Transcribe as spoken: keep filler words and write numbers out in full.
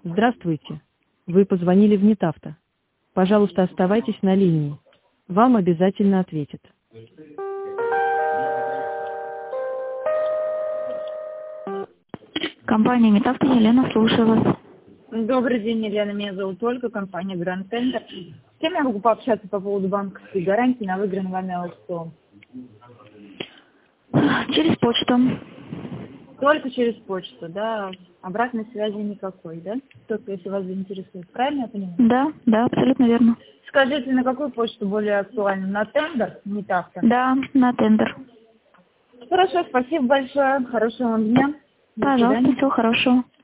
Здравствуйте. Вы позвонили в Нетавто. Пожалуйста, оставайтесь на линии. Вам обязательно ответят. Компания Нетавто, Елена, слушаю вас. Добрый день, Елена. Меня зовут Ольга, компания Grand Tender. С кем я могу пообщаться по поводу банковской гарантии на выигранный вами аукцион? Через почту. Только через почту, да? Обратной связи никакой, да? Только если вас заинтересует. Правильно я понимаю? Да, да, абсолютно верно. Скажите, на какую почту более актуальна? На тендер? Нетавто? Да, на тендер. Хорошо, спасибо большое. Хорошего вам дня. До Пожалуйста, свидания. всего хорошего.